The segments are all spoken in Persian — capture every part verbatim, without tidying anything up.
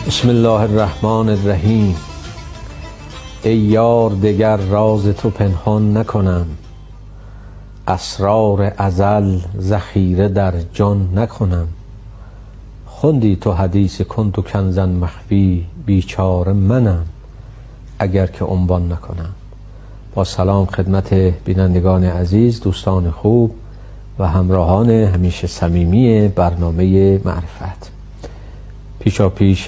بسم الله الرحمن الرحیم. ای یار دگر راز تو پنهان نکنم، اسرار ازل ذخیره در جان نکنم. خوندی تو حدیث کنت کنزا مخفی، بیچاره منم اگر که عنوان نکنم. با سلام خدمت بینندگان عزیز، دوستان خوب و همراهان همیشه صمیمی برنامه معرفت. پیشا پیش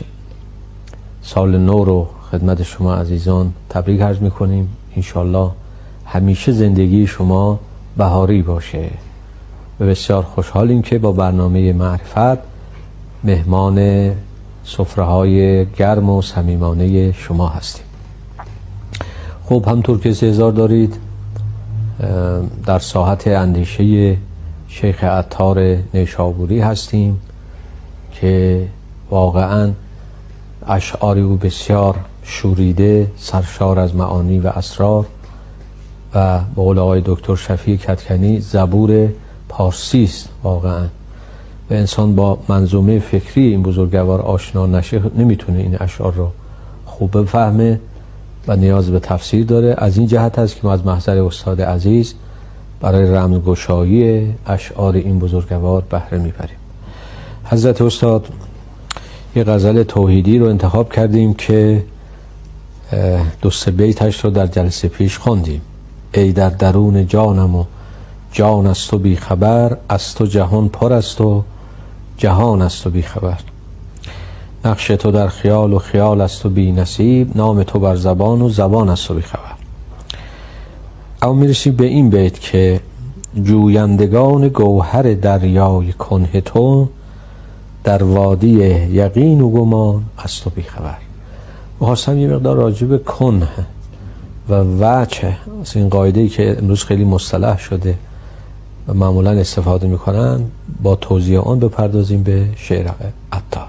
سال نو رو خدمت شما عزیزان تبریک عرض میکنیم. انشالله همیشه زندگی شما بهاری باشه و بسیار خوشحالیم که با برنامه معرفت مهمان سفره‌های گرم و صمیمانه شما هستیم. خب همطور که استحضار دارید در ساحت اندیشه شیخ عطار نیشابوری هستیم که واقعاً اشعاری او بسیار شوریده، سرشار از معانی و اسرار و به قول آقای دکتر شفیع کدکنی زبور پارسی است. واقعا و انسان با منظومه فکری این بزرگوار آشنا نشه نمیتونه این اشعار رو خوب بفهمه و نیاز به تفسیر داره. از این جهت هست که ما از محضر استاد عزیز برای رمزگشایی اشعار این بزرگوار بهره میبریم. حضرت استاد یه غزل توحیدی رو انتخاب کردیم که دو سه بیتش رو در جلسه پیش خواندیم. ای در درون جانم و جان از تو بی خبر، از تو جهان پر است و جهان از تو بی خبر. نقش تو در خیال و خیال از تو بی نصیب، نام تو بر زبان و زبان از تو بی خبر. اما میرسیم به این بیت که جویندگان گوهر دریای کنه تو، در وادی یقین و گمان از تو بیخبر. می‌خواستم یه مقدار راجع به کنه و وجه، از این قاعده‌ای که امروز خیلی مصطلح شده و معمولا استفاده میکنن، با توضیح آن بپردازیم به شعر عطار.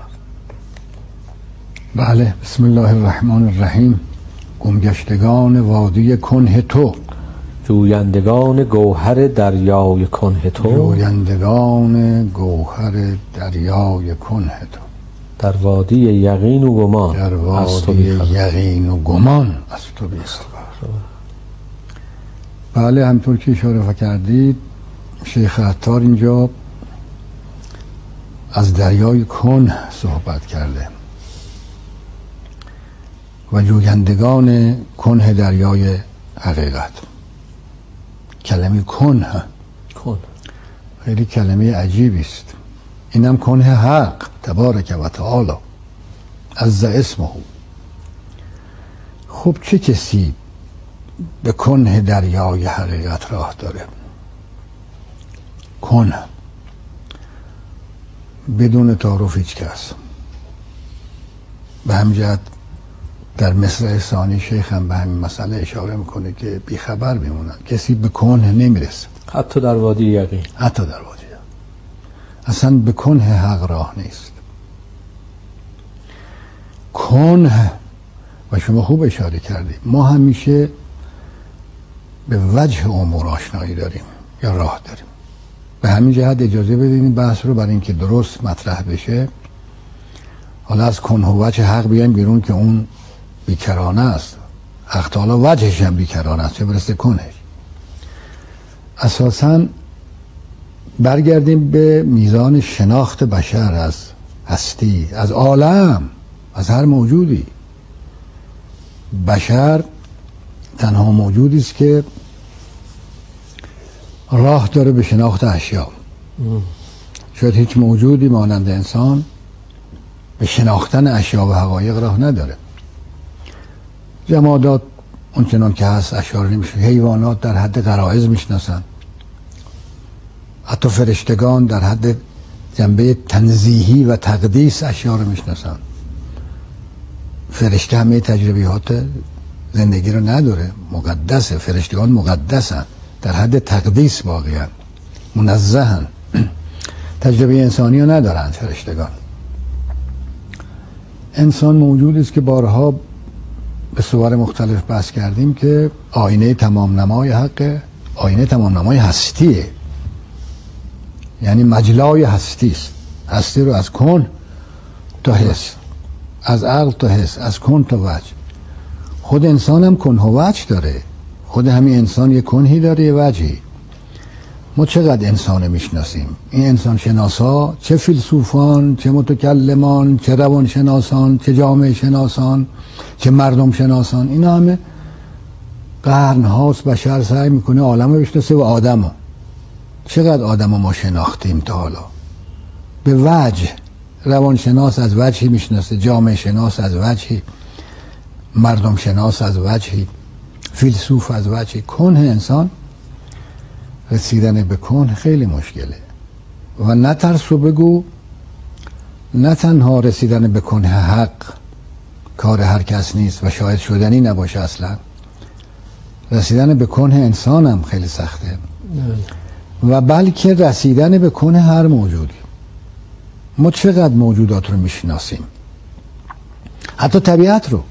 بله، بسم الله الرحمن الرحیم. گمگشتگان وادی کنه تو، جویندگان گوهر دریای کنه تو، جویندگان گوهر دریای کنه تو، در وادی یقین و گمان در وادی یقین و گمان از تو بیخبر. بله، همطور که اشاره کردید شیخ عطار اینجا از دریای کنه صحبت کرده و جویندگان کنه دریای حقیقت. کلمه کنه کن خیلی کلمه عجیبی است. اینم کنه حق تبارک و تعالی عز اسمه. خب چه کسی به کنه دریای حقیقت راه داره؟ کنه بدون تعارف هیچ کس. به همین جهت در مصرع ثانی شیخ هم به همین مسئله اشاره میکنه که بیخبر میمونن، کسی به کنه نمیرسه، حتی در وادی یقین، حتی در وادی یقین اصلا به کنه حق راه نیست. کنه و شما خوب اشاره کردید، ما همیشه به وجه امور آشنایی داریم یا راه داریم. به همین جهت اجازه بدید این بحث رو برای اینکه درست مطرح بشه حالا از کنه و وجه حق بیایم بیرون که اون بیکرانه است. حق تعالی وجهش هم بیکرانه است، چه برسه کنهش. اساساً برگردیم به میزان شناخت بشر از هستی، از عالم، از هر موجودی. بشر تنها موجودی است که راه داره به شناخت اشیا. شاید هیچ موجودی مانند انسان به شناختن اشیا و حقایق راه نداره. جمادات اونچنان که هست اشاره نمیشه، حیوانات در حد غرایز میشناسن، حتی فرشتگان در حد جنبه تنزیهی و تقدیس اشیا رو میشناسن. فرشته همه تجربیات زندگی رو نداره، مقدسه. فرشتگان مقدسن، در حد تقدیس واقعا منزهن. تجربه انسانی رو ندارن فرشتگان. انسان موجودی است که بارها به صور مختلف بحث کردیم که آینه تمام نمای حقه، آینه تمام نمای هستیه، یعنی مجلای هستی است. هستی رو از کن تا حس از عقل تا حس، از کن تا وجه. خود انسان هم کنه و وجه داره. خود همین انسان یه کنهی داره، یه وجهی. ما چقدر انسان میشناسیم؟ این انسان شناسا، چه فیلسوفان، چه متکلمان، چه روانشناسان، چه جامعه شناسان، چه مردم شناسان، اینا همه قرن هاست بشر سعی میکنه عالم رو بشناسه و آدم رو. چقدر آدم رو ما شناختیم تا حالا؟ به وجه. روانشناس از وجهی میشناسه، جامعه شناس از وجهی، مردم شناس از وجهی، فیلسوف از وجهی. کنه انسان، رسیدن به کنه خیلی مشکله. و نه ترس رو بگو، نه تنها رسیدن به کنه حق کار هر کس نیست و شاید شدنی نباشه اصلا، رسیدن به کنه انسان هم خیلی سخته. و بلکه رسیدن به کنه هر موجودی. ما چقدر موجودات رو میشناسیم، حتی طبیعت رو،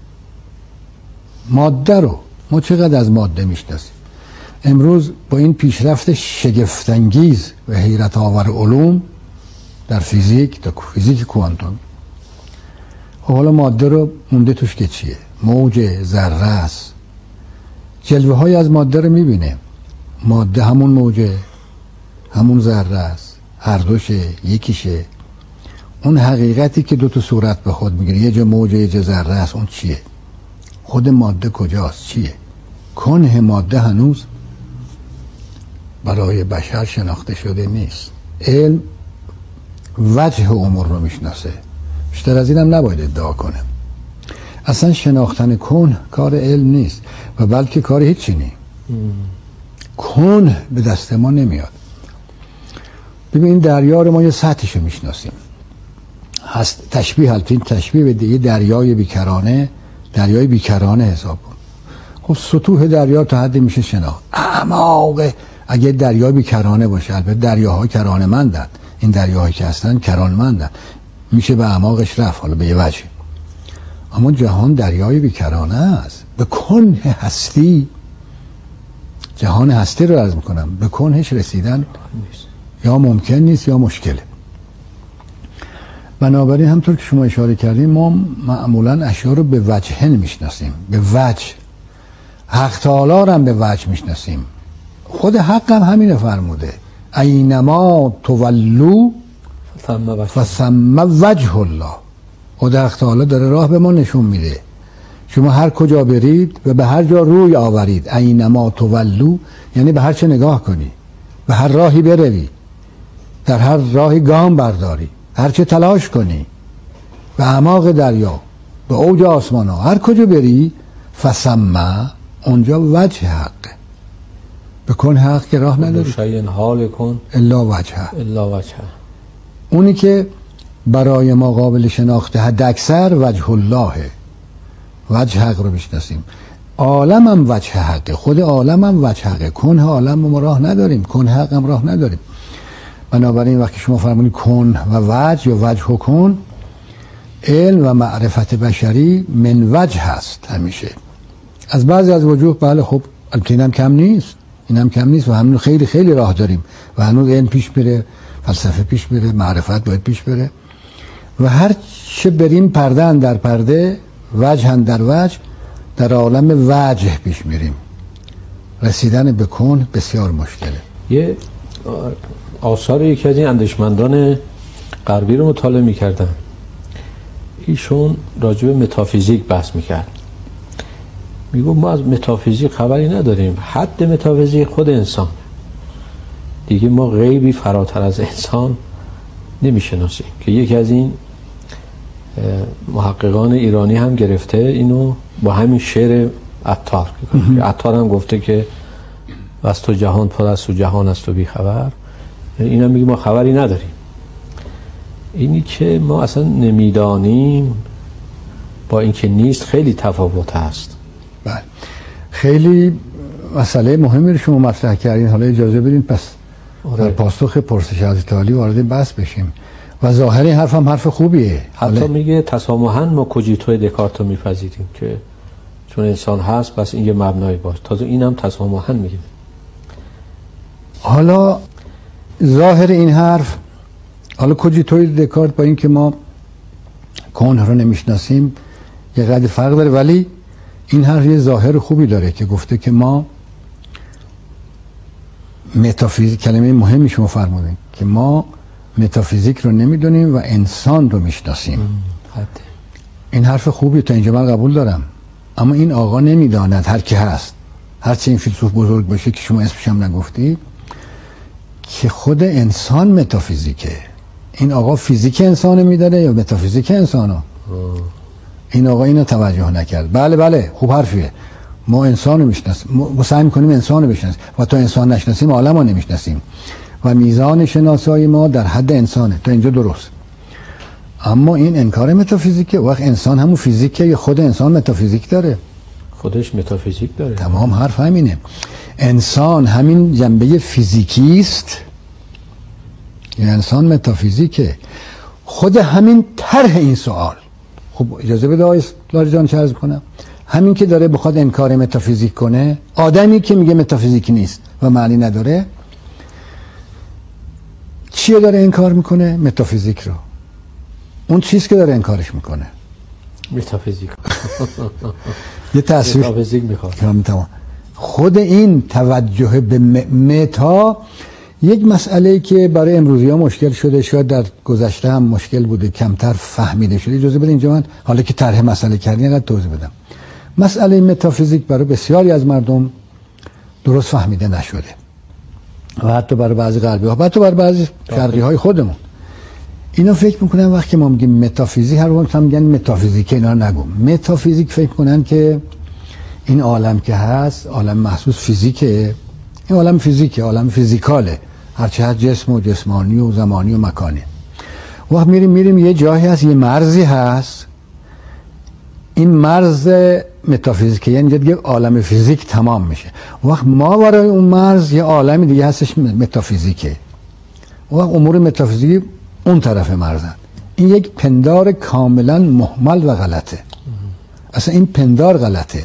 ماده رو، ما چقدر از ماده میشناسیم. امروز با این پیشرفت شگفت‌انگیز و حیرت آور علوم در فیزیک، در فیزیک کوانتوم، حالا ماده رو مونده توش که چیه؟ موج، ذره است. جلوه های از ماده رو میبینه. ماده همون موجه، همون ذره است، هر دوشه، یکیشه. اون حقیقتی که دو تا صورت به خود میگیره، یه جا موجه یه جا ذره است، اون چیه؟ خود ماده کجاست؟ چیه؟ کنه ماده هنوز برای بشر شناخته شده نیست. علم وجه امور رو میشناسه، بیشتر از اینم نباید ادعا کنه. اصلا شناختن کن کار علم نیست و بلکه کار هیچی نیست. کن به دست ما نمیاد. ببین این دریا رو ما یه سطحشو میشناسیم، هست تشبیه، البته این تشبیه به دیگه دریای بیکرانه، دریای بیکرانه حساب کن. خب سطوح دریا تا حدی میشه شناخت. اعماق اگه دریا بیکرانه باشه، البته دریاها کرانه مندن، این دریاهایی که هستن کرانه مندن، میشه به اعماقش رفت، حالا به یه وجه. اما جهان دریای بیکرانه است. به کنه هستی، جهان هستی رو عرض میکنم، به کنهش رسیدن یا ممکن نیست یا مشکله. بنابراین همطور که شما اشاره کردیم، ما معمولا اشیاء رو به وجه نمیشناسیم، به وجه. حق تعالی هم به وجه میشناسیم. خود حق هم همینه فرموده، اینما تولو فثم وجه الله. خود حق تعالی داره راه به ما نشون میده. شما هر کجا برید و به هر جا روی آورید، اینما تولو یعنی به هر چه نگاه کنی، به هر راهی بروی، در هر راهی گام برداری، هر چه تلاش کنی، به اعماق دریا، به اوج آسمان ها، هر کجا بری، فثم اونجا وجه حق. بکن حق که راه نداری، شیء حال کن الا وجه، الا وجه. اونی که برای ما قابل شناخته حد اکثر وجه الله، وجه حق رو بشناسیم. عالم هم وجه حقه، خود عالم هم وجه حقه. کنه عالم ما راه نداریم، کنه حق هم راه نداریم. بنابراین وقتی شما فرمونید کن و وجه یا وجه و کن، علم و معرفت بشری من وجه هست همیشه. از بعضی از وجوه بله، خب البته اینم کم نیست، اینم کم نیست و همون خیلی خیلی راه داریم و هنوز علم پیش بره، فلسفه پیش بره، معرفت باید پیش بره و هر چه بریم پرده در پرده، وجه در وجه، در عالم وجه پیش میریم. رسیدن به کن بسیار مشکله. یه آثار یکی از این اندیشمندان غربی رو مطالعه می‌کردم. ایشون راجع به متافیزیک بحث می‌کرد. میگو ما از متافیزیک خبری نداریم، حد متافیزیک خود انسان دیگه، ما غیبی فراتر از انسان نمیشناسیم. که یکی از این محققان ایرانی هم گرفته اینو با همین شعر عطار. عطار هم گفته که از تو جهان پر است و جهان از تو بی خبر. این هم میگه ما خبری نداریم. اینی که ما اصلا نمیدانیم با اینکه نیست خیلی تفاوت هست. بله، خیلی مسئله مهمی رو شما مطرح کردین. حالا اجازه بدین پس در پاسخ پرسش از تالی وارد بحث بشیم و ظاهر حرف هم حرف خوبیه. حتی میگه تسامحاً ما کوجیتو دکارت رو میپذیریم که چون انسان هست بس این یه مبنای باشه. تازه اینم تسامحاً میگه. حالا ظاهر این حرف، حالا کوجیتوی دکارت با این که ما کنه رو نمیشناسیم یه قدر فرق داره. ولی این حرف یه ظاهر خوبی داره که گفته که ما متافیزیک، کلمه مهمی شما فرمودین که ما متافیزیک رو نمیدونیم و انسان رو میشناسیم. این حرف خوبی تا اینجا من قبول دارم، اما این آقا نمیداند، هر کی هست، هرچی این فیلسوف بزرگ باشه که شما اسمش هم نگفتی، که خود انسان متافیزیکه. این آقا فیزیک انسانو میداره یا متافیزیک انسانو؟ این آقا اینو توجه نکرد. بله بله خوب حرفیه، ما انسان رو میشناسیم، ما سعی میکنیم انسان رو بشناسیم و تا انسان نشناسیم عالم رو نمیشناسیم و میزان شناسایی ما در حد انسانه. تا اینجا درست. اما این انکار متافیزیکه. وقت انسان همون فیزیکه یا خود انسان متافیزیک داره؟ خودش متافیزیک داره. تمام حرف همینه. انسان همین جنبه فیزیکی است یا انسان متافیزیکه؟ خود همین طرح این سوال، خب اجازه بده آقای لاریجان چه عرض کنم، همین که داره بخواد انکار متافیزیک کنه، آدمی که میگه متافیزیک نیست و معنی نداره، چیه داره انکار میکنه؟ متافیزیک رو. اون چیز که داره انکارش میکنه متافیزیک. یه تصویر متافیزیک میخواد. خود این توجه به متا یک مسئله که برای امروزی ها مشکل شده، شاید در گذشته هم مشکل بوده، کمتر فهمیده شده. اجازه بده اینجا من حالا که طرح مسئله کردین اینقدر توضیح بدم. مسئله متافیزیک برای بسیاری از مردم درست فهمیده نشده و حتی برای بعضی غربی ها، حتی برای بعضی شرقی های خودمون. اینا فکر میکنن وقتی ما میگیم متافیزیک، هر وقت هم میگن متافیزیک، اینا نگو. متافیزیک فکر میکنن که این عالم که هست عالم محسوس فیزیکه، این عالم فیزیکه، عالم فیزیکاله، هرچه هر جسم و جسمانی و زمانی و مکانی. وقت میریم میریم یه جایی هست، یه مرزی هست، این مرز متافیزیکه، یعنی دیگه عالم فیزیک تمام میشه. وقت ما برای اون مرز یه عالم دیگه هستش متافیزیکه. وقت امور متافیزیکی اون طرف مرزن. این یک پندار کاملا مهمل و غلطه. اصلا این پندار غلطه.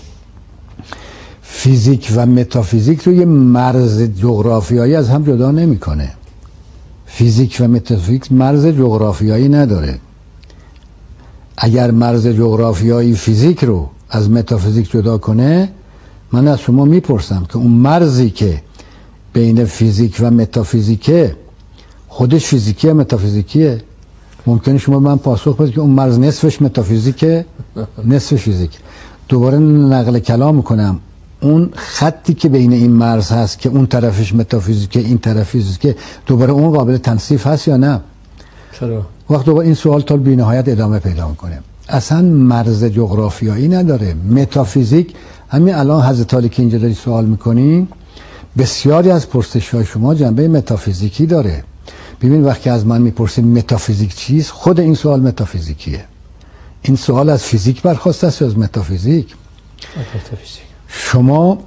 فیزیک و متافیزیک رو یه مرز جغرافیایی از هم جدا نمیکنه. فیزیک و متافیزیک مرز جغرافیایی نداره. اگر مرز جغرافیایی فیزیک رو از متافیزیک جدا کنه، من از شما میپرسم که اون مرزی که بین فیزیک و متافیزیکه خودش فیزیکیه متافیزیکیه؟ ممکنه شما من پاسخ بدید که اون مرز نصفش متافیزیکه نصفش فیزیک. دوباره نقل کلام میکنم، اون خطی که بین این مرز هست که اون طرفش متافیزیکه این طرف فیزیکه، دوباره اون قابل تنصیف هست یا نه؟ چرا؟ وقت دوباره این سوال تا بی نهایت ادامه پیدا میکنه. اصلا مرز جغرافیایی نداره. متافیزیک همین الان حضرت علی که اینجا داری سوال میکنی، بسیاری از پرسش‌های شما جنبه متافیزیکی داره. ببین وقتی از من میپرسید متافیزیک چیست، خود این سوال متافیزیکیه. این سوال از فیزیک برخواسته است یا از متافیزیک؟ متافیزیک. شما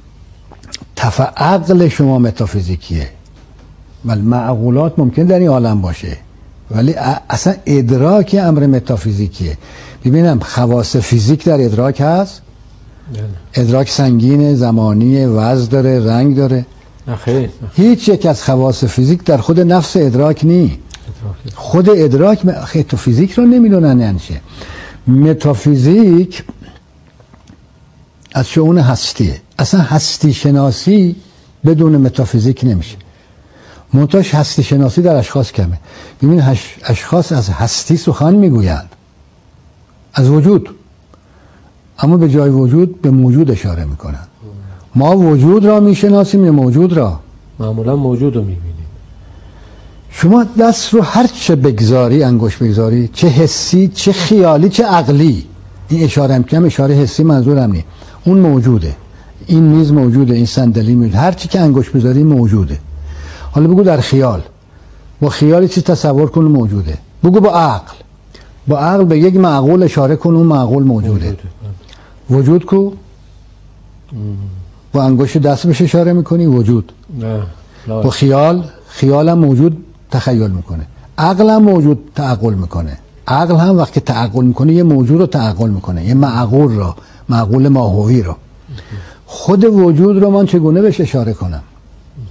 تفعقل شما متافیزیکیه، ولی معقولات ممکن در این عالم باشه، ولی اصلا ادراک امر متافیزیکیه. ببینم خواص فیزیک در ادراک هست؟ ادراک سنگینه، زمانیه، وزن داره، رنگ داره. نخیر. هیچ یک از خواص فیزیک در خود نفس ادراک نی. خود ادراک خیلی تو فیزیک رو نمیدونن یعنی چه. متافیزیک از شؤون هستیه. اصلا هستی شناسی بدون متافیزیک نمیشه. منتهاش هستی شناسی در اشخاص کمه. ببین اشخاص از هستی سخن میگویند، از وجود، اما به جای وجود به موجود اشاره میکنن. ما وجود را میشناسیم یا موجود را؟ معمولا موجود رو میبینیم. شما دست رو هر چه بگذاری، انگشت بگذاری، چه حسی، چه خیالی، چه عقلی، این اشاره هم کنم اشاره حسی منظورم نی، اون موجوده. این میز موجوده، این صندلی موجوده، هر چی که انگشت بذاری موجوده. حالا بگو در خیال، با خیالی چی تصور کن موجوده. بگو با عقل، با عقل به یک معقول اشاره کن، اون معقول موجوده. موجوده. وجود کو؟ با انگشت دست بهش اشاره میکنی وجود. نه. با خیال، خیال هم موجود تخیل میکنه. عقل هم موجود تعقل میکنه. عقل هم وقتی تعقل میکنه یه موجود رو تعقل میکنه، یه معقول را، معقول ماهوی را. خود وجود رو من چگونه بهش اشاره کنم؟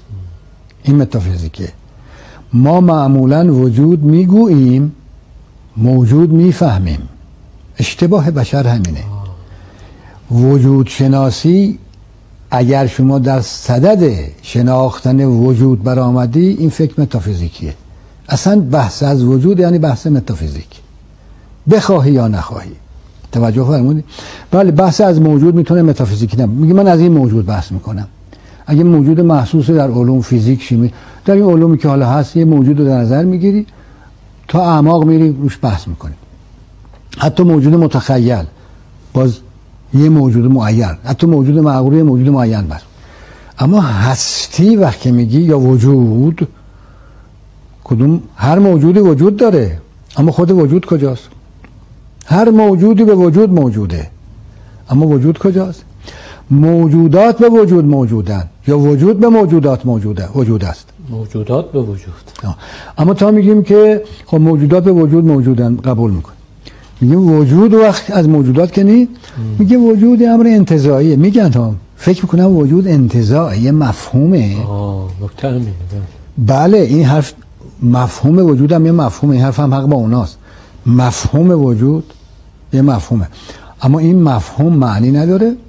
این متافیزیکه. ما معمولا وجود میگوییم موجود میفهمیم. اشتباه بشر همینه. وجود شناسی اگر شما در صدد شناختن وجود برآمدی، این فکر متافیزیکیه. اصلا بحث از وجود یعنی بحث متافیزیک، بخواهی یا نخواهی. توجه فرمودید؟ بله، بحث از موجود میتونه متافیزیکی نباشه. میگه من از این موجود بحث میکنم. اگه موجود محسوس در علوم فیزیک، شیمی، در این علومی که حالا هست، یه موجود رو در نظر میگیری، تا اعماق میری روش بحث میکنی. حتی موجود متخیل باز یه موجود معین، حتی موجود معقول موجود معین بس. اما هستی وقتی میگی یا وجود، کدوم؟ هر موجودی وجود داره، اما خود وجود کجاست؟ هر موجودی به وجود موجوده، اما وجود کجاست؟ موجودات به وجود موجودن یا وجود به موجودات موجوده وجود است. موجودات به وجود. اما تا میگیم که خب موجودات به وجود موجودن، قبول میکن. میگیم وجود وقت از موجودات که نی، میگه وجود امر انتزاعیه. میگن هم فکر میکنم وجود انتزاعیه، مفهومه. آه نکته همینه. بله، این حرف مفهوم وجود هم یه مفهومه. این حرف هم حق با اوناست. مفهوم وجود یه مفهومه، اما این مفهوم معنی نداره. م.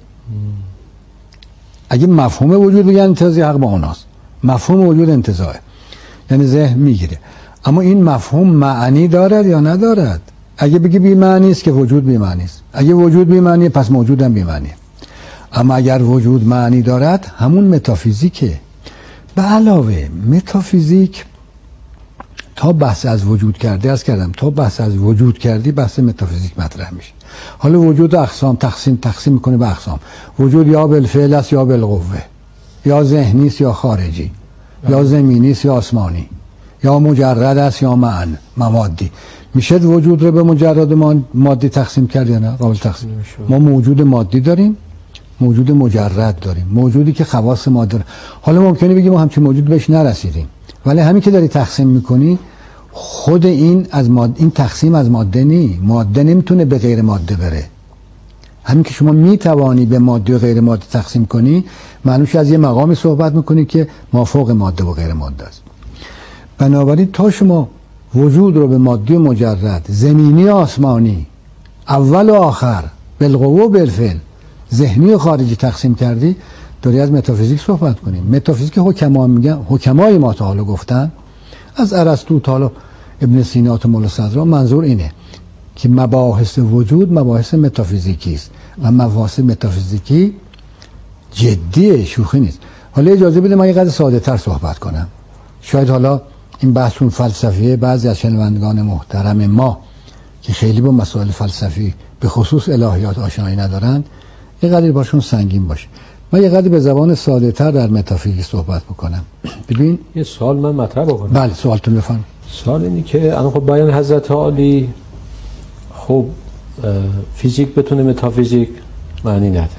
اگه مفهوم وجود بگن انتزاعی، حق با اوناست. مفهوم وجود انتزاعه، یعنی ذهن میگیره. اما این مفهوم معنی دارد یا ندارد؟ اگه بگی بی معنی است که وجود بی معنی است. اگه وجود بی معنی پس موجود هم بی معنی. اما اگر وجود معنی دارد، همون متافیزیکه. به علاوه متافیزیک تا بحث از وجود کرده، از کردم تا بحث از وجود کردی، بحث متافیزیک مطرح میشه. حالا وجود اقسام تقسیم تقسیم میکنه به اقسام. وجود یا بالفعل است یا بالقوه، یا ذهنی است یا خارجی، یا زمینی است یا آسمانی، یا مجرد است یا معن مادی. میشه وجود رو به مجرد مادی تقسیم کرد یا نه؟ قابل تقسیم. ما موجود مادی داریم، موجود مجرد داریم، موجودی که خواص ماده داره. حالا ممکنه بگیم ما همچین موجود بهش نرسیدیم، ولی همین که داری تقسیم میکنی، خود این از ماده، این تقسیم از ماده نی. ماده نمیتونه به غیر ماده بره. همین که شما میتوانی به ماده و غیر ماده تقسیم کنی، معنیش از یه مقامی صحبت میکنی که مافوق ماده و غیر ماده است. بنابراین تا شما وجود رو به مادی و مجرد، زمینی و آسمانی، اول و آخر، بالقوه و بالفعل، ذهنی و خارجی تقسیم کردی، داری از متافیزیک صحبت کنیم. متافیزیک حکما میگن، حکمای ما تا حالا گفتن، از ارسطو تا حالا ابن سینا تا مولا صدرا، منظور اینه که مباحث وجود مباحث متافیزیکی است و مباحث متافیزیکی جدیه، شوخی نیست. حالا اجازه بده من یه قدر ساده تر صحبت کنم. شاید حالا این بحثون فلسفیه بعضی از شنوندگان محترم ما که خیلی با مسائل فلسفی به خصوص الهیات آشنایی ندارند، یه قدر باشون سنگین باشه. من یه قدر به زبان ساده تر در متافیزیک صحبت بکنم. ببین یه سوال من مطرح بکنم. بله، سوالتون بفرمایید. سوال اینی که الان خب بیان حضرت عالی، خب فیزیک بتونه متافیزیک معنی نداره،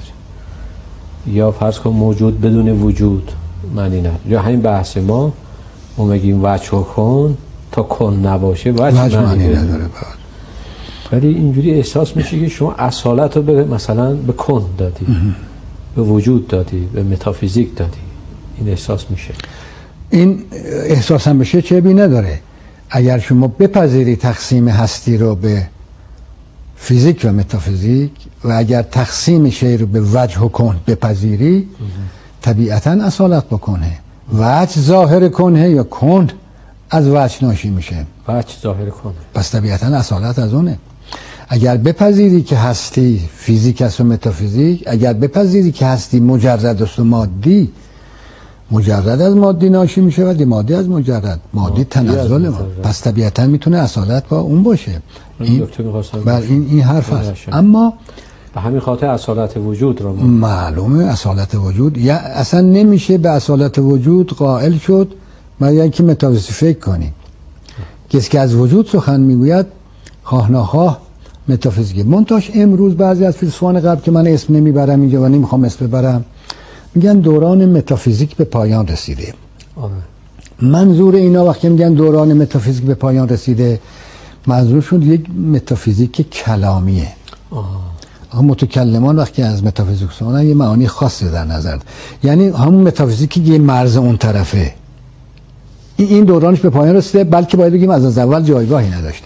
یا فرض کن موجود بدون وجود معنی نداره، یا همین بحث ما ما میگیم وجه کن تا کن نباشه وجه معنی نداره. ولی اینجوری احساس میشه که شما اصالت رو به مثلا به کن دادی، به وجود دادی، به متافیزیک دادی. این احساس میشه. این احساس هم بشه چه بی نداره. اگر شما بپذیری تقسیم هستی رو به فیزیک و متافیزیک، و اگر تقسیم شی رو به وجه و کن بپذیری، طبیعتاً اصالت بکنه. وجه ظاهر کنه یا کن از وجه ناشی میشه. وجه ظاهر کنه، پس طبیعتاً اصالت از اونه. اگر بپذیری که هستی فیزیک است و متافیزیک، اگر بپذیری که هستی مجرد است و مادی، مجرد از مادی ناشی میشه و مادی از مجرد، مادی تنزل ما، پس طبیعتاً میتونه اصالت با اون باشه. این بر این این حرف است. اما به همین خاطر اصالت وجود رو معلومه اصالت وجود، یا اصلا نمیشه به اصالت وجود قائل شد مگر اینکه متافیزیک فکر کنی. کسی که از وجود سخن میگوید خواه نخواه متافیزیک. منتاش امروز بعضی از فیلسوفان غرب که من اسم نمیبرم اینجا و نمیخوام اسم ببرم، میگن دوران متافیزیک به پایان رسیده. آره. منظور اینا وقتی میگن دوران متافیزیک به پایان رسیده، منظورشون یک متافیزیک کلامیه. آه. متکلمان وقتی از متافیزیک سخن یه معانی خاصی در نظر دارن، یعنی همون متافیزیکی که مرز اون طرفه، این دورانش به پایان رسیده، بلکه باید بگیم از از اول جایگاهی نداشته.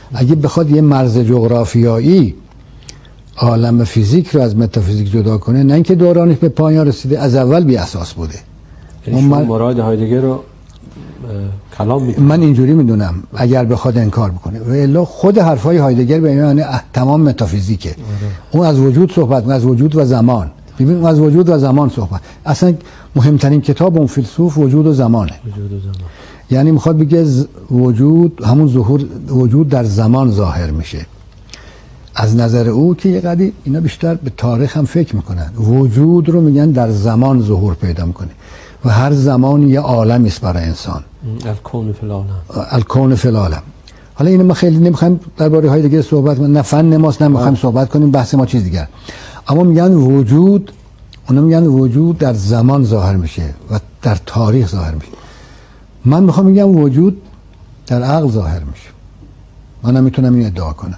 اگه بخواد یه مرز جغرافیایی عالم فیزیک رو از متافیزیک جدا کنه، نه اینکه دورانش به پایان رسیده، از اول بی اساس بوده. یعنی شما مراد هایدگر رو کلام میکنه. من اینجوری میدونم اگر بخواد انکار بکنه، و الا خود حرفای هایدگر به معنی تمام متافیزیکه. آره. اون از وجود صحبت میکنه، از وجود و زمان. ببین از وجود و زمان صحبت. اصلا مهمترین کتاب اون فیلسوف وجود و زمانه. وجود و زمان. یعنی میخواد بگه وجود همون ظهور، وجود در زمان ظاهر میشه. از نظر او که یه قدی اینا بیشتر به تاریخ هم فکر میکنن، وجود رو میگن در زمان ظهور پیدا میکنه و هر زمان یه عالمی است برای انسان. الکون فی العالم. الکون فی العالم. حالا اینو ما خیلی نمیخوایم درباره های دیگه صحبت کنیم، نه فن ماست، نه میخوایم صحبت کنیم، بحث ما چیز دیگر. اما میگن وجود، اونا میگن وجود در زمان ظاهر میشه و در تاریخ ظاهر میشه. من میخوام میگم وجود در عقل ظاهر میشه. منم میتونم این ادعا کنم.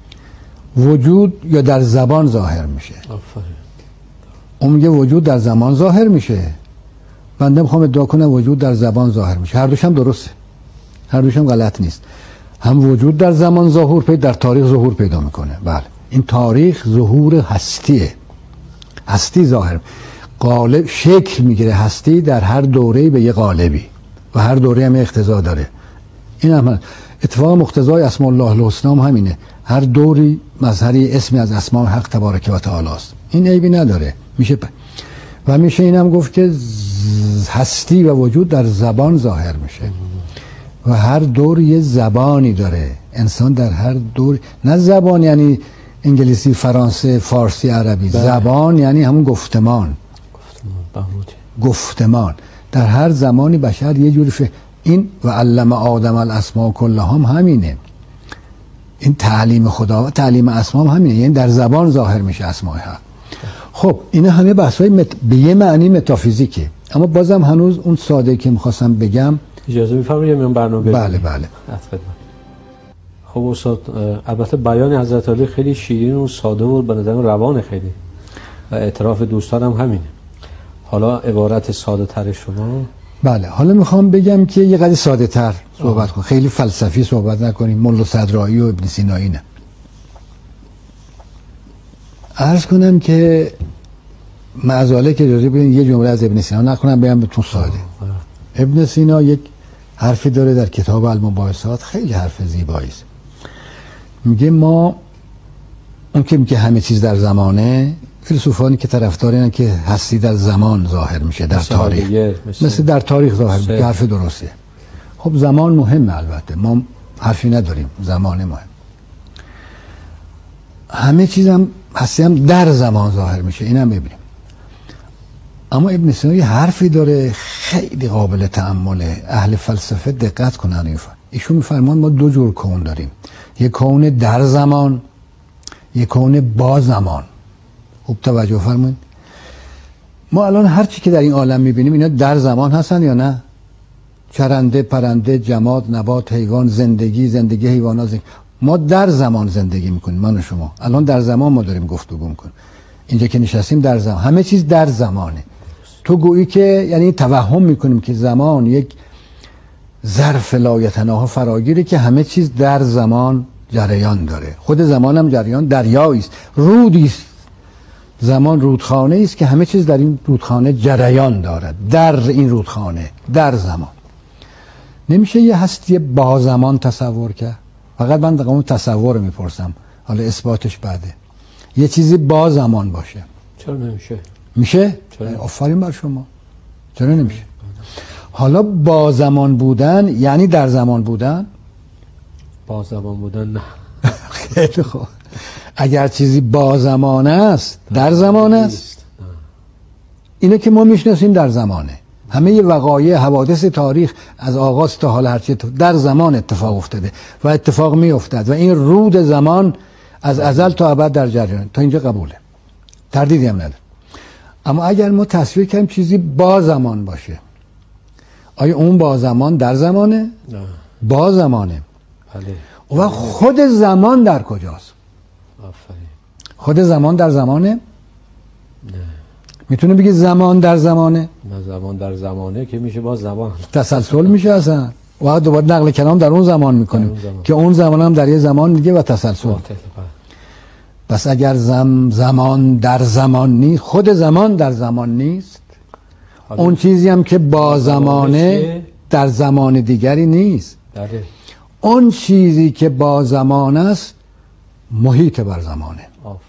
وجود یا در زبان ظاهر میشه. آفرین. اون میگه وجود در زمان ظاهر میشه. بنده میخوام ادعا کنم وجود در زبان ظاهر میشه. هر دوش هم درسته. هر دوش هم غلط نیست. هم وجود در زمان ظهور پیدا، در تاریخ ظهور پیدا میکنه. بله. این تاریخ ظهور هستیه. هستی ظاهر، قالب شکل میگیره. هستی در هر دوره‌ای به یه قالبی و هر دوره هم اقتضا داره. این هم اتفاق مقتضای اسماء الله الحسنا هم همینه. هر دوری مظهری اسمی از اسماء حق تبارک و تعالی است. این عیبی نداره. میشه ب... و میشه اینم گفت که هستی و وجود در زبان ظاهر میشه و هر دور یه زبانی داره. انسان در هر دور، نه زبان یعنی انگلیسی، فرانسه، فارسی، عربی. بله. زبان یعنی همون گفتمان. گفتمان. گفتمان. در هر زمانی بشر یه جوری ف... این و علم آدم الاسماء کلها هم همینه. این تعلیم خدا و تعلیم اسما هم همینه، یعنی در زبان ظاهر میشه اسماء حق. خب اینا همه بحث‌های مت... به یه معنی متافیزیکه، اما بازم هنوز اون ساده که می‌خواستم بگم. اجازه می‌فرمایید من برنامه بله بله. خب استاد، البته بیان حضرت علی خیلی شیرین و ساده و به نظر روان خیلی و اعتراف دوستان هم همینه. حالا عبارت ساده تر شما. بله، حالا میخوام بگم که یه قدر ساده تر صحبت کنم، خیلی فلسفی صحبت نکنیم، ملا صدرایی و ابن سینایی نه. عرض کنم که معذاله که اجازه بدین یه جمله از ابن سینا نکنم بگم بهتون ساده. ابن سینا یک حرفی داره در کتاب المباحثات، خیلی حرف زیبایی است. میگه ما اون که میگه همه چیز در زمانه، فیلسوفانی که طرفدار اینن که هستی در زمان ظاهر میشه، در تاریخ، مثل, مثل در تاریخ ظاهر میشه، حرف درسته. خب زمان مهمه، البته ما حرفی نداریم، زمان مهم. همه چیز هم هستی هم در زمان ظاهر میشه، اینم ببینیم. اما ابن سینا یه حرفی داره خیلی قابل تأمله، اهل فلسفه دقت کنن. ایشون میفرمان ما دو جور کون داریم، یک کون در زمان، یک کون با زمان. خوب توجه فرمایید. ما الان هر چی که در این عالم میبینیم اینا در زمان هستن یا نه؟ چرنده، پرنده، جماد، نبات، حیوان، زندگی، زندگی حیوانات، زندگی. ما در زمان زندگی میکنیم، من و شما الان در زمان ما داریم گفتگو میکنیم. اینجا که نشستیم در زمان، همه چیز در زمانه. تو گویی که یعنی توهم میکنیم که زمان یک ظرف لایتناها فراگیره که همه چیز در زمان جریان داره. خود زمان هم جریان، دریایی است، رودی است. زمان رودخانه است که همه چیز در این رودخانه جریان دارد، در این رودخانه، در زمان. نمیشه یه هستی با زمان تصور کرد. فقط من اون تصور رو میپرسم، حالا اثباتش بعده. یه چیزی با زمان باشه. چرا نمیشه؟ میشه؟ آفرین بر شما. چرا نمیشه؟ حالا با زمان بودن یعنی در زمان بودن؟ با زمان بودن نه. خیلی خوب. اگر چیزی با زمان است، در زمان است. اینه که ما میشناسیم در زمانه. همه ی وقایع، حوادث تاریخ از آغاز تا حال هرچی در زمان اتفاق افتاده و اتفاق میافتد و این رود زمان از ازل تا ابد در جریان. تا اینجا قبوله، تردیدی هم نداره. اما اگر ما تصویر کنیم چیزی با زمان باشه، آیا اون با زمان در زمانه؟ نه. با زمانه. بله. و خود زمان در کجاست؟ آفرین. خود زمان در زمانه؟ نه. میتونه بگی زمان در زمانه؟ نه، زمان در زمانه که میشه با زبان. تسلسل میشه اصلا. و دوباره نقل کلام در اون زمان میکنیم که اون زمان هم در یه زمان دیگه و تسلسل. پس اگر زم زمان در زمان نیست، خود زمان در زمان نیست، اون چیزی هم که با زمانه در زمان دیگری نیست. داره. اون چیزی که با زمان است محیط بر زمانه،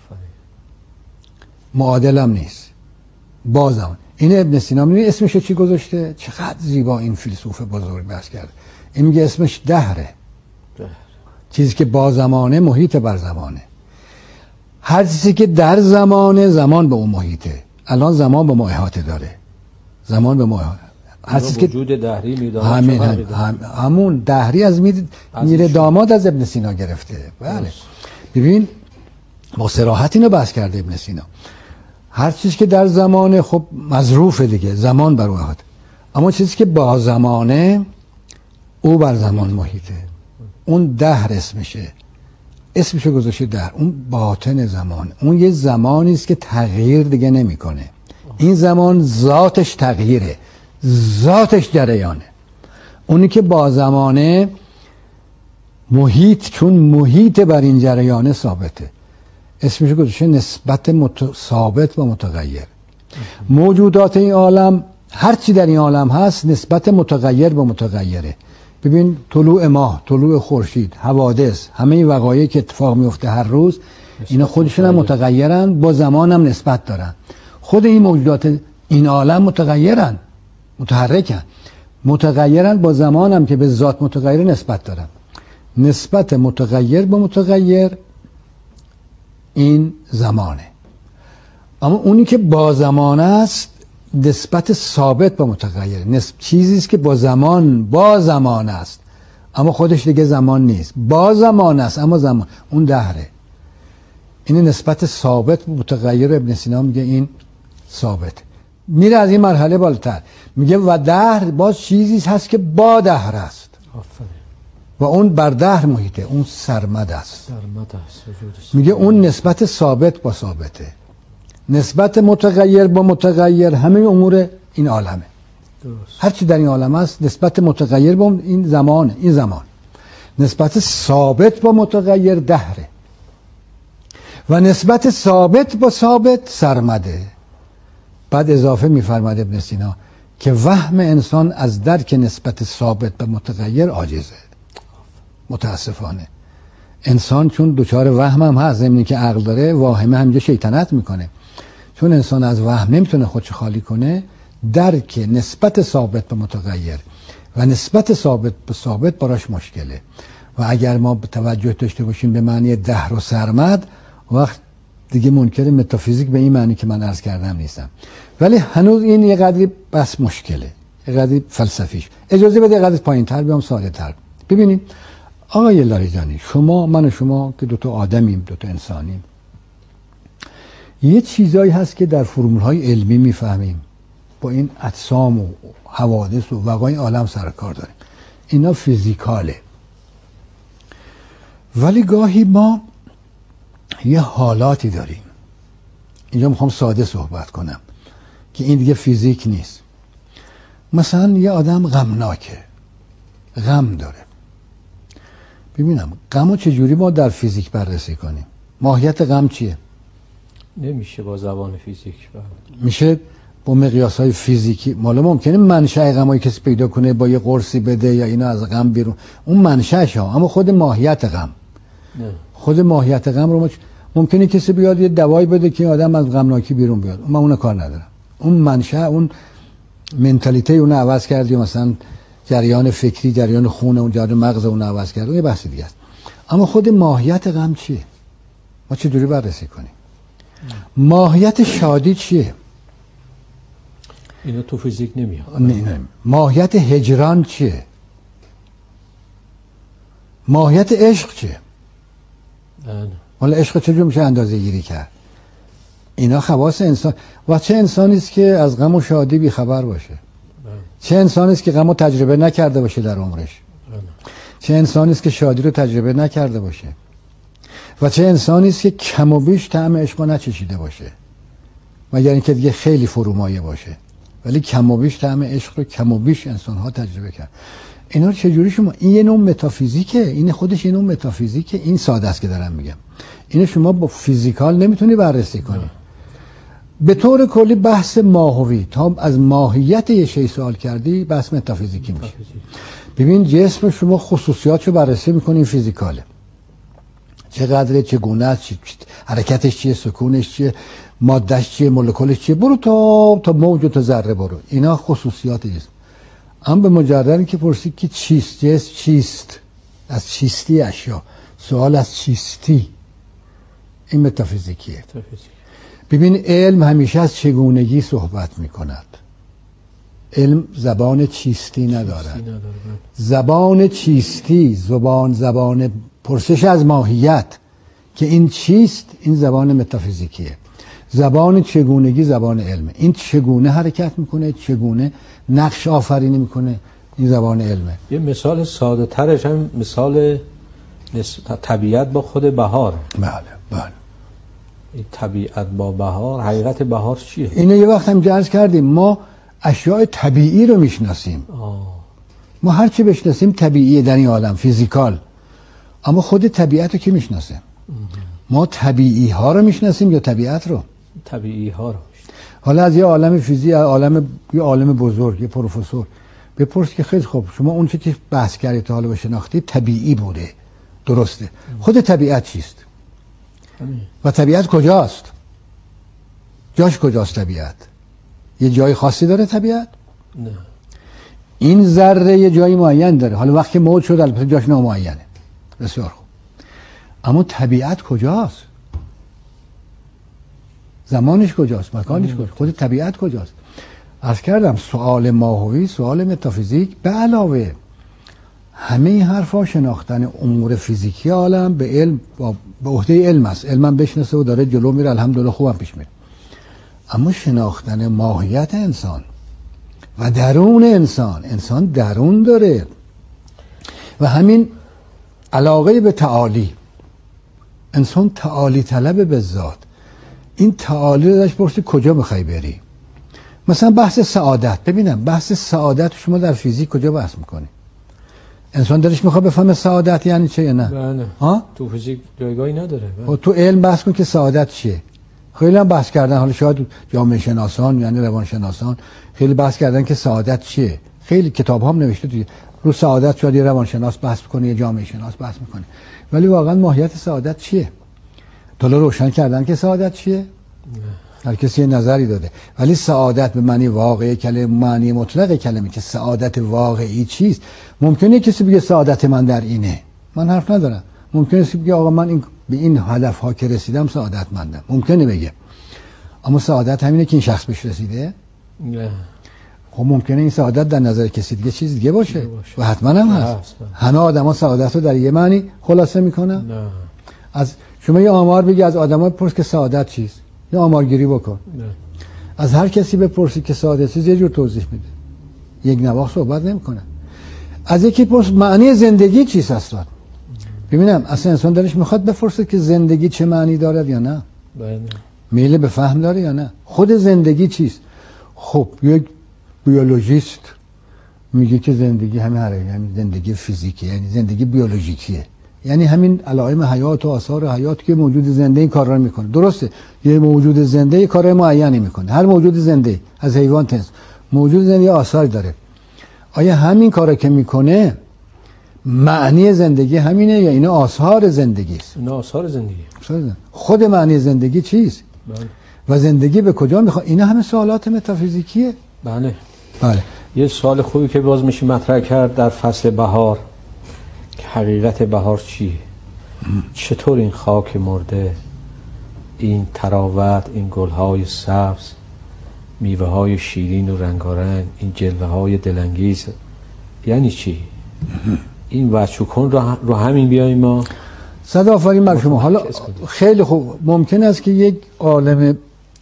معادل هم نیست با زمان. این ابن سینا می‌بینی اسمش چی گذاشته؟ چقدر زیبا این فیلسوف بزرگ بحث کرده. این میگه اسمش دهره، ده. چیزی که با زمانه محیط بر زمانه. هر چیزی که در زمانه، زمان به اون محیطه. الان زمان به ما احاطه داره، زمان به ما هر چیزی که وجود دهری میدونه همین هم، هم، همون دهری از میر, میر داماد از ابن سینا گرفته. بله ببین با صراحت اینو بحث کرده ابن سینا. هر چیزی که در زمانه خب مظروف دیگه، زمان بر او احاطه، اما چیزی که با زمانه او بر زمان محیطه، اون دهر اسمشه، اسمشو گذاشته دهر. اون باطن زمان، اون یه زمانی است که تغییر دیگه نمیکنه. این زمان ذاتش تغییره، ذاتش جریانه. اونی که با زمانه محیط، چون محیط بر این جریانه ثابته، اسمشو گذاشته نسبت مت... ثابت و متغیر. موجودات این عالم، هر چی در این عالم هست نسبت متغیر به متغیره. ببین طلوع ماه، طلوع خورشید، حوادث، همه این وقایعی که اتفاق میفته هر روز، اینا خودشون هم متغیرن، با زمان هم نسبت دارن. خود این موجودات این عالم متغیرن، متحرکن، متغیرن، با زمان هم که به ذات متغیر نسبت دارن. نسبت متغیر به متغیر این زمانه. اما اونی که با زمان است نسبت ثابت به متغیر، نسب چیزی است که با زمان با زمان است اما خودش دیگه زمان نیست، با زمان است اما زمان، اون دهره. این نسبت ثابت به متغیر ابن سینا میگه این ثابت. میره از این مرحله بالاتر، میگه و دهر باز چیزی هست که با دهر است. آفرین. و اون بر دهر محیطه، اون سرمد است. سرمد است. میگه اون نسبت ثابت با ثابته، نسبت متغیر با متغیر، همه امور این عالمه. درست. هر چی در این عالم است نسبت متغیر با این زمان، این زمان نسبت ثابت با متغیر دهره و نسبت ثابت با ثابت سرمده. بعد اضافه می‌فرماید ابن سینا که وهم انسان از درک نسبت ثابت به متغیر عاجزه. متاسفانه انسان چون دوچار وهم هم هست، زمینی که عقل داره، واهمه همینجا شیطنت میکنه. چون انسان از وهم نمیتونه خودش خالی کنه، درک نسبت ثابت به متغیر و نسبت ثابت به ثابت براش مشکله. و اگر ما توجه داشته باشیم به معنی دهر و سرمد، وقت دیگه منکر متافیزیک به این معنی که من عرض کردم نیستم. ولی هنوز این یه قدری بس مشکله، یه قدری فلسفیش. اجازه بده یه قدری پایین‌تر بیام، ساده‌تر. ببینیم آقای لاریجانی، شما، من و شما که دوتا آدمیم، دوتا انسانیم، یه چیزایی هست که در فرمول‌های علمی میفهمیم، با این اجسام و حوادث و وقایع عالم سر کار داریم، اینا فیزیکاله. ولی گاهی ما یه حالاتی داریم، اینجا میخوام ساده صحبت کنم که این دیگه فیزیک نیست. مثلا یه آدم غمناکه، غم داره. ببینم غمو چجوری ما در فیزیک بررسی کنیم؟ ماهیت غم چیه؟ نمیشه با زبان فیزیک برد. میشه با مقیاس‌های فیزیکی. مالا ممکنه منشأ غمای کسی پیدا کنه، با یه قرصی بده یا اینا از غم بیرون، اون منشأش ها، اما خود ماهیت غم نه. خود ماهیت غم رو ما ممکنه کسی بیاد یه دوایی بده که آدم از غمناکی بیرون بیاد، من اون کار ندارم. اون منشأ، اون منتالیته اون عوض کردی، مثلا جریان فکری، جریان خون اون، جریان مغز اون عوض کرد، اون یه بحث دیگه است. اما خود ماهیت غم چیه؟ ما چجوری بررسی کنیم؟ ماهیت شادی چیه؟ اینا تو فیزیک نمیاد. نه نه. ماهیت هجران چیه؟ ماهیت عشق چیه؟ نه. حالا عشق چجور میشه اندازه گیری کرد؟ اینا خواص انسان. و چه انسانی است که از غم و شادی بی خبر باشه؟ چه انسانی است که غم رو تجربه نکرده باشه در عمرش؟ چه انسانی است که شادی رو تجربه نکرده باشه؟ و چه انسانی است که کم و بیش طعم عشق رو نچشیده باشه؟ مگر اینکه دیگه خیلی فرومایه باشه، ولی کم و بیش طعم عشق رو کم و بیش انسان ها تجربه کرد. اینا چجوری شما، این یه نوع متافیزیکه، این خودش یه نوع متافیزیکه، این ساده است که دارم میگم. اینو شما با فیزیکال نمیتونی بررسی کنی. به طور کلی بحث ماهوی، تا از ماهیت یه شی سوال کردی بحث متافیزیکی میشه. ببین جسم شما خصوصیاتشو بررسی میکنی، فیزیکاله، چقدره، چگونه است، چی، چی، حرکتش چیه، سکونش چیه، مادهش چیه، مولکولش چیه، برو تا تا موج و تا ذره برو، اینا خصوصیات جسم. اما به مجرد که پرسی که چیست، جسم چیست، از چیستی اشیا، سوال از چیستی، این متافیزیکیه. ببین علم همیشه از چگونگی صحبت میکند. علم زبان چیستی ندارد. زبان چیستی، زبان زبان پرسش از ماهیت که این چیست، این زبان متافیزیکیه. زبان چگونگی زبان علمه. این چگونه حرکت میکنه، چگونه نقش آفرینی میکنه، این زبان علمه. یه مثال ساده ترش هم مثال طبیعت با خود بهار. بله بله. این طبیعت با بهار، حقیقت بهار چیه؟ اینو یه وقت هم جرس کردیم، ما اشیاء طبیعی رو میشناسیم. ما هر چی بشناسیم طبیعیه در این عالم، فیزیکال. اما خود طبیعت رو کی میشناسه؟ ما طبیعی ها رو میشناسیم یا طبیعت رو؟ طبیعی ها رو. حالا از یه عالم فیزیک، عالم یه عالم بزرگ، یه پروفسور بپرس که خیلی خوب شما اون چیزی که بحث کردید تا حالا به شناختی طبیعی بوده، درسته، خود طبیعت چیست؟ و طبیعت کجاست؟ جاش کجاست طبیعت؟ یه جای خاصی داره طبیعت؟ نه. این ذره یه جای معین داره، حالا وقتی موج شد البته جاش نامعینه. بسیار خوب. اما طبیعت کجاست؟ زمانش کجاست؟ مکانش کجاست؟ خود طبیعت کجاست؟ عرض کردم سوال ماهوی، سوال متافیزیک، به علاوه همه این حرفا شناختن امور فیزیکی عالم به علم، به عهده علم است. علمم بشناسه و داره جلو میره، الحمدلله خوبم پیش میره. اما شناختن ماهیت انسان و درون انسان، انسان درون داره و همین علاقه به تعالی، انسان تعالی طلب به ذات، این تعالی رو داشت پرسی کجا میخوای بری. مثلا بحث سعادت، ببینم بحث سعادت شما در فیزیک کجا بحث میکنی؟ انسان دلش میخواد بفهمه سعادت یعنی چه یا نه؟ بله. ها؟ تو فیزیک جایگاهی نداره. بله. تو علم بحث کن که سعادت چیه. خیلی هم بحث کردن، حالا شاید جامعه شناسان یعنی روان شناسان خیلی بحث کردن که سعادت چیه. خیلی کتاب هم نوشته توی رو سعادت، شاید یه روان شناس بحث کنه، یه جامعه شناس بحث میکنه. ولی واقعا ماهیت سعادت چیه؟ حالا روشن کردن که سعادت چیه؟ نه. هر کسی یه نظری داده. ولی سعادت به معنی واقعی کلمه، معنی مطلق کلمه که سعادت واقعی چیست، ممکنه کسی بگه سعادت من در اینه، من حرف ندارم. ممکنه کسی بگه آقا من این به این هدف ها که رسیدم سعادتمندم، ممکنه بگه. اما سعادت همینه که این شخص بهش رسیده؟ نه. خب ممکنه این سعادت در نظر کسی دیگه چیز دیگه باشه, باشه. و حتما هم هست. همه آدما سعادت رو در یه معنی خلاصه میکنن؟ نه. از شما یه آمار بگی از آدما بپرس که سعادت چیست، یه آمارگیری بکن. نه. از هر کسی بپرسی که سعادت چیست یه جور توضیح میده، یک نواخت صحبت نمیکنه. از یکی پرس معنی زندگی چیست اصلا، ببینم اصلا انسان دلش میخواد بپرسه که زندگی چه معنی دارد یا نه؟ بله. میل به فهم داره یا نه؟ خود زندگی چیست؟ خب یک بیولوژیست میگه که زندگی همین حرکت، همین زندگی فیزیکی، یعنی زندگی بیولوژیکیه، یعنی همین علائم حیات و آثار حیات که موجود زنده این کار را میکنه. درسته، یه موجود زنده یه کار معینی میکنه. هر موجود زنده از حیوان تا انسان موجود زنده یه آثار داره. آیا همین کارا که میکنه معنی زندگی همینه یا اینا آثار زندگی است؟ اینا آثار زندگی. خود معنی زندگی چیست؟ بله. و زندگی به کجا میخواد؟ اینا همه سوالات متافیزیکیه. بله. بله. یه سوال خوبی که باز میشه مطرح کرد در فصل بهار که حقیقت بهار چیه؟ چطور این خاک مرده، این تراوت، این گلهای سبز، میوه های شیرین و رنگارنگ، این جلوه های دلانگیز یعنی چی؟ این وچوکن رو, رو همین بیاییم ما. صد آفرین بر شما. حالا خیلی خوب، ممکن است که یک عالم،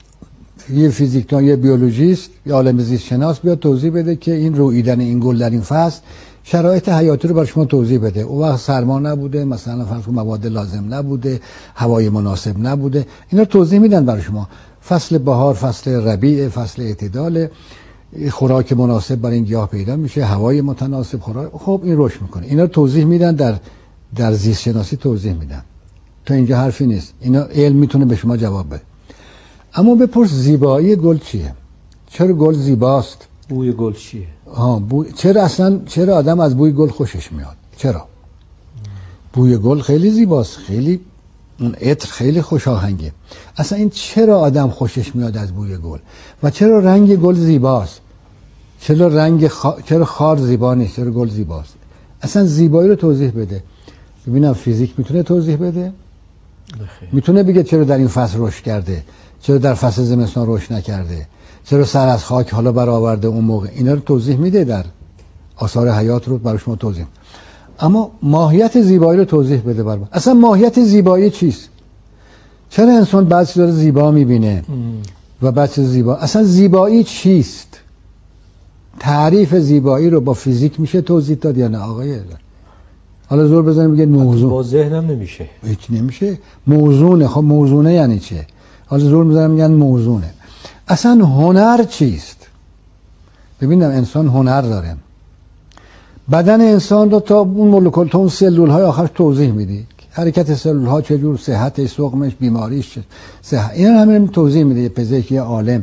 یه فیزیکدان، یه بیولوژیست، یه عالم زیست شناس بیاد توضیح بده که این رویدن این گل در این فصل شرایط حیاتی رو برای شما توضیح بده. اون وقت سرما نبوده، مثلا فرض کن مواد لازم نبوده، هوای مناسب نبوده، اینا رو توضیح میدن برای شما. فصل بهار فصل ربیع، فصل اعتدال، خوراک مناسب برای این گیاه پیدا میشه، هوای متناسب، خوراک، خب این رشد میکنه. اینا رو توضیح میدن در در زیست شناسی توضیح میدن. تا اینجا حرفی نیست، اینا علم میتونه به شما جواب بده. اما بپرس زیبایی گل چیه؟ چرا گل زیباست؟ بوی گل چیه؟ ها بوی... چرا اصلا چرا آدم از بوی گل خوشش میاد؟ چرا؟ بوی گل خیلی زیباست، خیلی اون عطر خیلی خوش آهنگه. اصلا این چرا آدم خوشش میاد از بوی گل؟ و چرا رنگ گل زیباست؟ چرا رنگ خا... چرا خار زیبا نیست؟ چرا گل زیباست؟ اصلا زیبایی رو توضیح بده. ببینم فیزیک میتونه توضیح بده؟ نخیر. میتونه بگه چرا در این فصل رشد کرده؟ چرا در فصل زمستان رشد نکرده؟ چرا سر از خاک حالا برآورده اون موقع؟ اینا رو توضیح میده، در آثار حیات رو برای شما توضیح. اما ماهیت زیبایی رو توضیح بده برام. اصلا ماهیت زیبایی چیست؟ چرا انسان بعضی چیزا رو زیبا میبینه و بعضی چیزا زیبا؟ اصلا زیبایی چیست؟ تعریف زیبایی رو با فیزیک میشه توضیح داد یا نه آقای؟ حالا زور بزنیم بگه موضوع. با ذهنم نمیشه. هیچ نمیشه. موضوعه. خب موضوعه یعنی چه؟ حالا زور میزنم میگن موضوعه. اصلا هنر چیست؟ ببینم انسان هنر داره. بدن انسان رو تا اون مولکول، تا اون سلول های آخرش توضیح میدی. حرکت سلول ها چجور، صحت سقمش، بیماریش، صحت، اینا همه توضیح میده یه پزشک، یه عالم.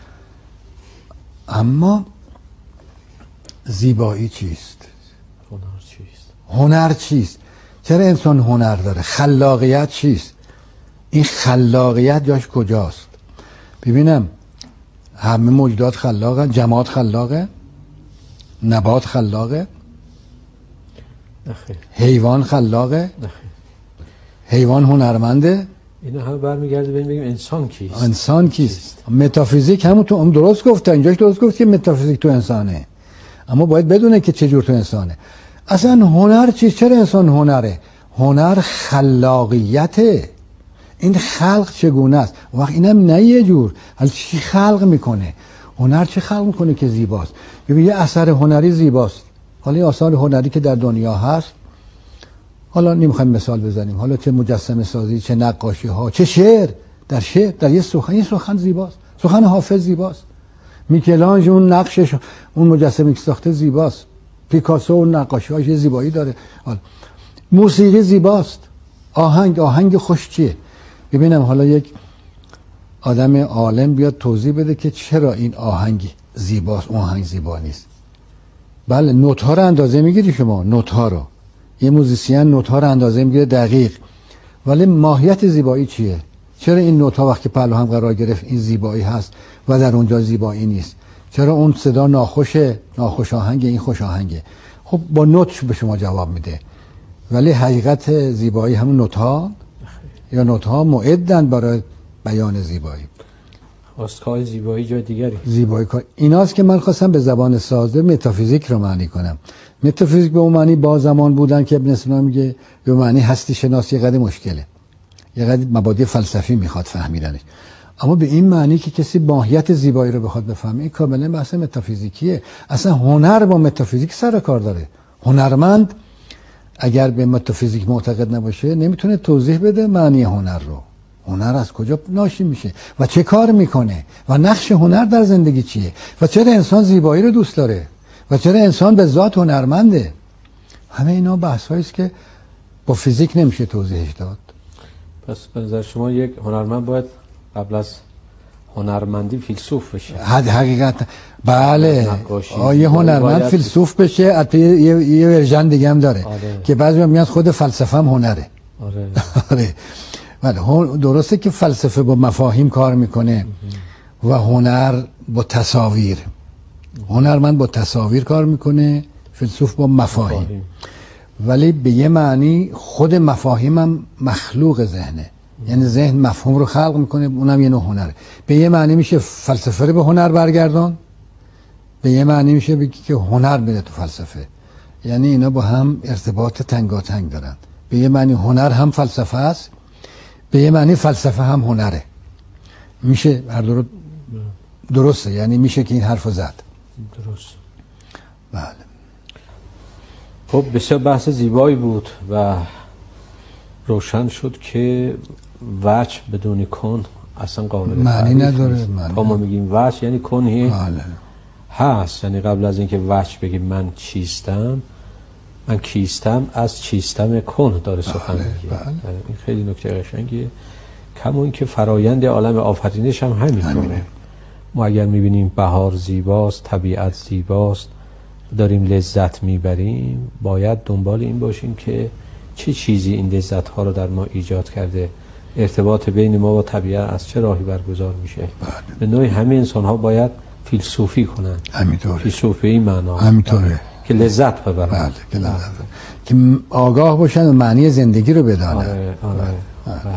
اما زیبایی چیست؟ هنر چیست؟ هنر چیست؟ چرا انسان هنر داره؟ خلاقیت چیست؟ این خلاقیت جاش کجاست؟ ببینم همه موجودات خلاقن، جماد خلاقه، نبات خلاقه، نخیر. حیوان خلاقه، نخیر. حیوان هنرمنده. اینا همه برمیگرده ببین بگیم انسان کیست؟ انسان کیست؟ متافیزیک همون تو هم درست گفته، اینجاش درست گفت که متافیزیک تو انسانه، اما باید بدونه که چجور تو انسانه. اصلا هنر چیست؟ چرا انسان هنره؟ هنر خلاقیته. این خلق چگونه است؟ وقت اینم نه یه جور، حالا چی خلق میکنه؟ هنر چه خلق میکنه که زیباست؟ ببین یه اثر هنری زیباست. حالا این آثار هنری که در دنیا هست، حالا نمیخوایم مثال بزنیم، حالا چه مجسمه سازی، چه نقاشی ها، چه شعر، در شعر، در یه سخن، یه سخن زیباست، سخن حافظ زیباست، میکلانژ اون نقشش، اون مجسمه که ساخته زیباست، پیکاسو اون نقاشی‌هاش یه زیبایی داره. حالا موسیقی زیباست، آهنگ، آهنگ خوش چیه؟ ببینم حالا یک آدم عالم بیاد توضیح بده که چرا این آهنگ زیباست، اون آهنگ زیبا نیست. بله نوت ها رو اندازه میگیری شما، نوت ها رو، یه موزیسین نوت ها رو اندازه میگیره دقیق، ولی ماهیت زیبایی چیه؟ چرا این نوت ها وقتی پهلو هم قرار گرفت این زیبایی هست و در اونجا زیبایی نیست؟ چرا اون صدا ناخوشه، ناخوش آهنگ، این خوش آهنگه؟ خب با نوت به شما جواب میده، ولی حقیقت زیبایی همون نوت ها یا نوت ها معدن برای بیان زیبایی. خواستگاه زیبایی جای دیگری. زیبایی کار ایناست که من خواستم به زبان ساده متافیزیک رو معنی کنم. متافیزیک به اون معنی با زمان بودن که ابن سینا میگه به معنی هستی شناسی یه قدر مشکله، یه قدر مبادی فلسفی میخواد فهمیدنش. اما به این معنی که کسی ماهیت زیبایی رو بخواد بفهمه، این کاملا بحث متافیزیکیه. اصلا هنر با متافیزیک سر کار داره. هنرمند اگر به متافیزیک معتقد نباشه نمیتونه توضیح بده معنی هنر رو. هنر از کجا ناشی میشه و چه کار میکنه و نقش هنر در زندگی چیه و چرا انسان زیبایی رو دوست داره و چرا انسان به ذات هنرمنده. همه اینا بحثایی است که با فیزیک نمیشه توضیحش داد. پس به نظر شما یک هنرمند باید قبل از هنرمندی فیلسوف بشه؟ حد حقیقت بله. آیه هنرمند فیلسوف بشه. حتی یه یه ورژن دیگه هم داره. آره. که بعضی میگن خود فلسفه هم هنره. آره. آره. بله درسته که فلسفه با مفاهیم کار میکنه و هنر با تصاویر. هنرمند با تصاویر کار میکنه، فیلسوف با مفاهیم. مفاهیم. ولی به یه معنی خود مفاهیم هم مخلوق ذهنه. یعنی ذهن مفهوم رو خلق میکنه، اونم یه نوع هنره. به یه معنی میشه فلسفه رو به هنر برگردان، به یه معنی میشه بگی که هنر میره تو فلسفه. یعنی اینا با هم ارتباط تنگاتنگ دارن. به یه معنی هنر هم فلسفه است، به یه معنی فلسفه هم هنره. میشه هر دو درسته، یعنی میشه که این حرفو زد. درست. بله. خب بسیار بحث زیبایی بود و روشن شد که وجه بدون کن اصلا قابل معنی نداره. ما ما میگیم وجه یعنی کنه. بله. هست. یعنی قبل از اینکه وجه بگیم من چیستم، من کیستم، از چیستم کن داره سخن میگه. این خیلی نکته قشنگیه. کما اینکه فرایند عالم آفرینش هم همینطوره. ما اگر میبینیم بهار زیباست، طبیعت زیباست، داریم لذت میبریم، باید دنبال این باشیم که چه چیزی این لذت ها رو در ما ایجاد کرده، ارتباط بین ما با طبیعت از چه راهی برگزار میشه. به نوعی همه انسان ها باید فیلسوفی کنن. همینطوره. فیلسوفی این معنا همینطوره که لذت ببرن. بله که لذت ببرن. که آگاه باشن و معنی زندگی رو بدانن. آره آره. بله. بله.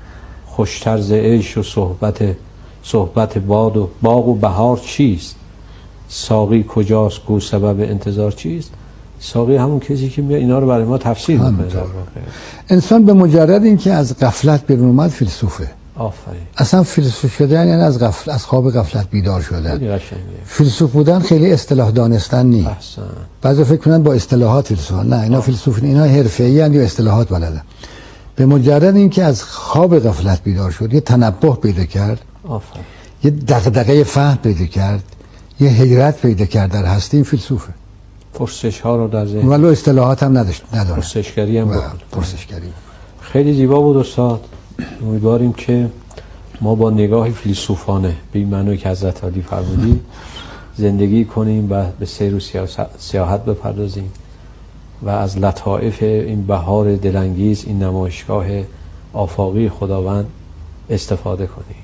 خوشتر ز عیش و صحبت صحبت باد و باغ و بهار چیست؟ ساقی کجاست گو سبب انتظار چیست؟ ساقی همون کسی که میاد اینا رو برای ما تفسیر میکنه. انسان به مجرد اینکه از غفلت بیرون اومد فیلسوفه. آفرین. اصلا فیلسوف شدن یعنی از غفل از خواب غفلت بیدار شدن. خیلی قشنگه. فیلسوف بودن خیلی اصطلاح دانستن نیست. احسن. بعضی فکر کنن با اصطلاحات فیلسوف، نه اینا فیلسوف اینا حرفه‌ای اند یا اصطلاحات بلدن. به مجرد اینکه از خواب غفلت بیدار شد، یه تنبه پیدا کرد. آفرین. یه دغدغه فهم پیدا کرد، یه حیرت پیدا کرد در هستی، این فیلسوفه. پرسش ها رو در ذهن، ولو اصطلاحات هم نداشت نداره. پرسشگری هم بود. پرسشگری. خیلی زیبا بود استاد. امیدواریم که ما با نگاه فیلسوفانه به این معنی که حضرت علی فرمودید زندگی کنیم و به سیر و سیاحت بپردازیم و از لطائف این بهار دلانگیز، این نمایشگاه آفاقی خداوند استفاده کنیم.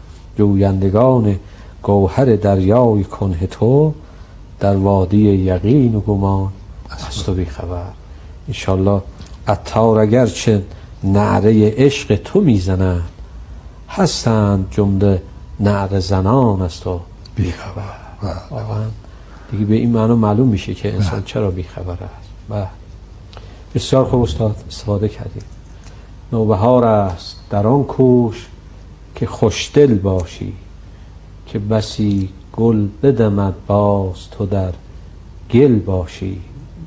جویندگان گوهر دریای کنه تو، در وادی یقین و گمان از تو بی خبر. انشالله عطار اگرچه نعره عشق تو میزنند، هستند جمله نعره زنان از تو بی خبر. واقعا دیگه به این معنی معلوم میشه که انسان چرا بی خبر است. و بسیار خوب استاد استفاده کردیم. نوبهار است در آن کوش که خوشدل باشی، که بسی گل بدمد باز تو در گل باشی.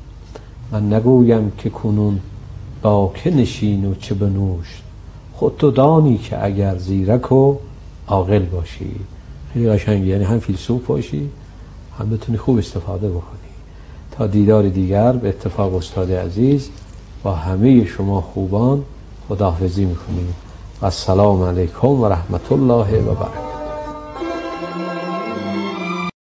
من نگویم که کنون با که نشین و چه بنوش، خود تو دانی که اگر زیرک و عاقل باشی. خیلی قشنگه. یعنی هم فیلسوف باشی، هم بتونی خوب استفاده بکنی. تا دیدار دیگر به اتفاق استاد عزیز با همه شما خوبان خداحافظی میکنیم و السلام علیکم و رحمت الله و برکاته.